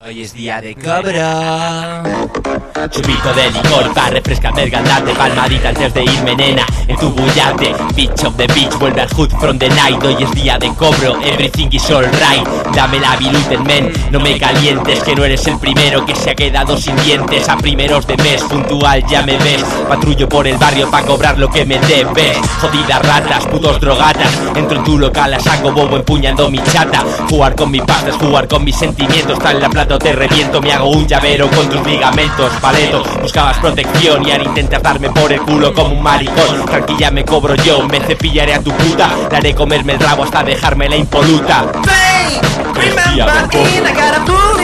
Hoy es día de cobro. Chupito de licor para refrescar el gandate. Palmadita antes de irme, nena, en tu bullate. Bitch of the beach, vuelve al hood from the night. Hoy es día de cobro, everything is alright. Dame la biluten, men, no me calientes, que no eres el primero que se ha quedado sin dientes. A primeros de mes, puntual ya me ves. Patrullo por el barrio pa' cobrar lo que me debes. Jodidas ratas, putos drogatas. Entro en tu local a saco bobo empuñando mi chata. Jugar con mi pasta es jugar con mis sentimientos. Está en la plata te reviento, me hago un llavero con tus ligamentos. Paleto, buscabas protección y ahora intentas darme por el culo como un maricón. Tranquila, me cobro yo, me cepillaré a tu puta. Le haré comerme el rabo hasta dejarme la impoluta. Es día de cobro.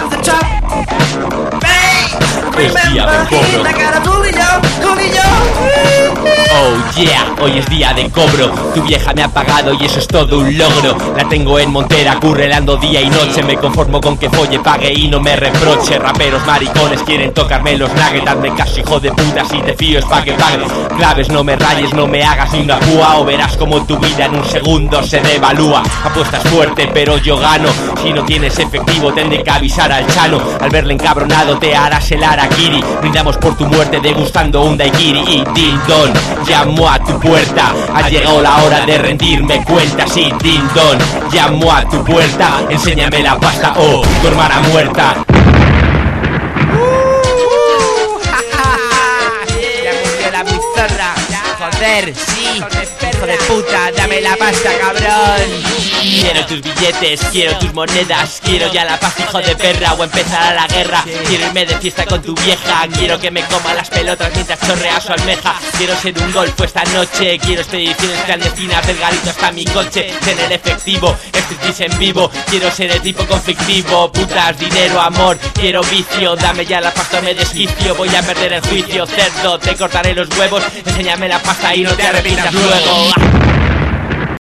Es día de cobro. Oh yeah, hoy es día de cobro. Tu vieja me ha pagado y eso es todo un logro. La tengo en Montera, currelando día y noche. Me conformo con que folle, pague y no me reproche. Raperos maricones quieren tocarme los nuggets. Hazme caso, hijo de puta, si te fío es pa' que pague. Claves, no me rayes, no me hagas ni una púa. O verás como tu vida en un segundo se devalúa. Apuestas fuerte pero yo gano. Si no tienes efectivo tendré que avisar al Chano. Al verle encabronado te harás el harakiri. Brindamos por tu muerte degustando un daiquiri. Y ding dong, llamo a tu puerta. Ha llegado la hora de rendirme cuenta. Sí, ding dong, llamo a tu puerta. Enséñame la pasta o tu hermana muerta. Ya murió la muy zorra. Joder, sí, hijo de puta, dame la pasta, cabrón. Quiero tus billetes, quiero tus monedas. Quiero ya la paz, hijo de perra, o empezará la guerra. Quiero irme de fiesta con tu vieja. Quiero que me coma las pelotas mientras chorrea su almeja. Quiero ser un golfo esta noche. Quiero expediciones clandestinas del garito hasta mi coche. Tener efectivo, striptease en vivo. Quiero ser el tipo conflictivo. Putas, dinero, amor, quiero vicio. Dame ya la pasta, me desquicio. Voy a perder el juicio, cerdo, te cortaré los huevos. Enséñame la pasta y no te arrepientas luego.